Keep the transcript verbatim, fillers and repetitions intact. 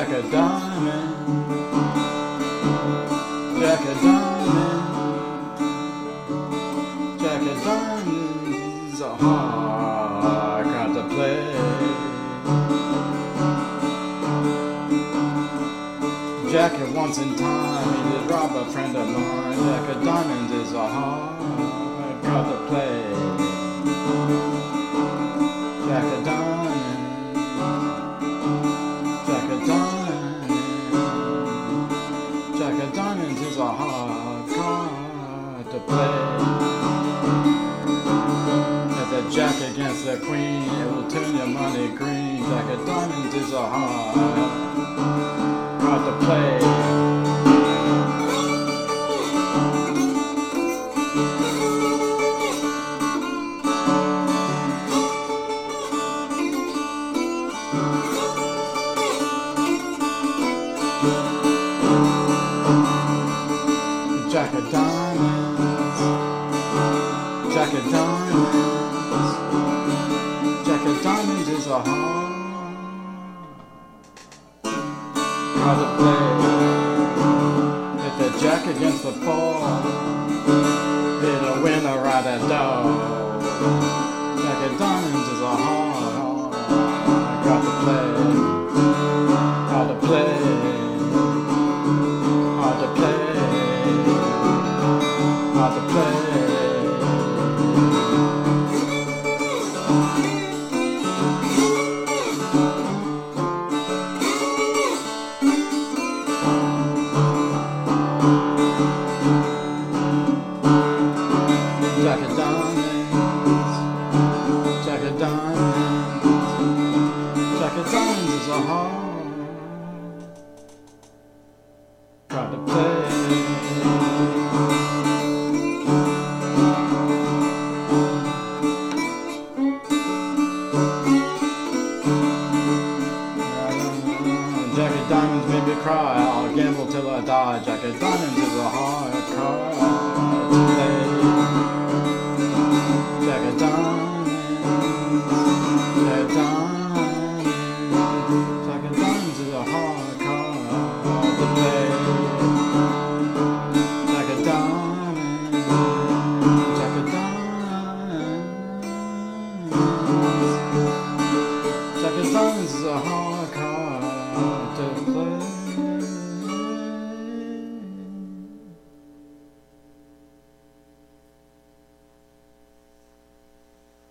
Jack of diamonds, Jack of diamonds, Jack of diamonds, a hard card to play. Jack at once in time, he did rob a friend of mine. Jack of diamonds is a hard card to play. Jack of diamonds, Jack of diamonds, Jack of diamonds is a hard card to play. At the jack against the queen, it will turn your money green. Jack of diamonds is a hard card to play. Jack of diamonds, Jack of diamonds, Jack of diamonds is a hard card to play. Hit the jack against the ball, hit a winner right at door. Jack of diamonds is a hard card to play, hard to play, hard to play. Hard to play. Jack of diamonds, Jack of diamonds, Jack of diamonds is a hard card to play. Jack of diamonds made me cry, I'll gamble till I die. Jack of diamonds is a hard card to play. Jack of diamonds, Jack of diamonds, Jack of diamonds is a hard card to play. Jack of diamonds, Jack of diamonds, Jack of diamonds is a hard card to